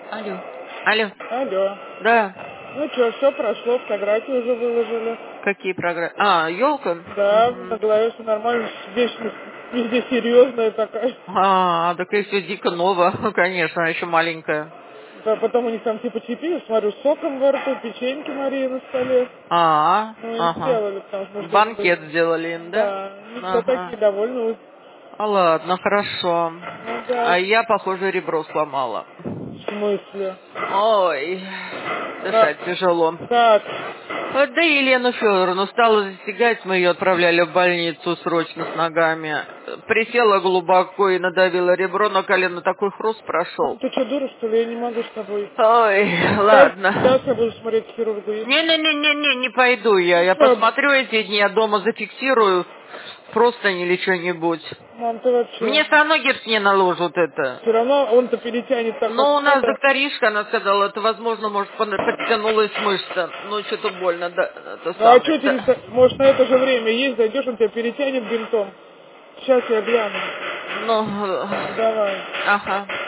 Алло. Алло. Алло. Да. Ну что, все прошло, фотографии уже выложили. Какие программы? А, елка? Да, на голове все нормально, везде серьезная такая. Так и все дико ново, конечно, она еще маленькая. Да, потом у них там типа чипи, смотрю, с соком во рту, печеньки Марии на столе. Ну, им Ага. сделали, потому что, может, Банкет это... сделали им, да? Да, они все такие Ага. довольны. Ладно, хорошо. Ну да, А я, похоже, ребро сломала. в смысле? Ой, Как? дышать тяжело. Как? Да Елену Федоровну стала застигать, мы ее отправляли в больницу срочно с ногами. Присела глубоко и надавила ребро на колено, такой хруст Мам, прошел. ты что, дура, что ли? Я не могу с тобой. Ой, Сейчас я ладно. буду смотреть хирургу. Не пойду я. Я посмотрю эти дни, я дома зафиксирую просто или что-нибудь. Мам, ты Мне вообще... все равно гипс не наложат это. Все равно он-то перетянет так, как Но у нас надо. докторишка, она сказала, это возможно, может, подтянулась мышца. Ну, что-то больно, да, это Ну а самое, что тебе, да. может, на это же время есть, зайдешь, он тебя перетянет бинтом. Сейчас я гляну. Ну, Давай. ага.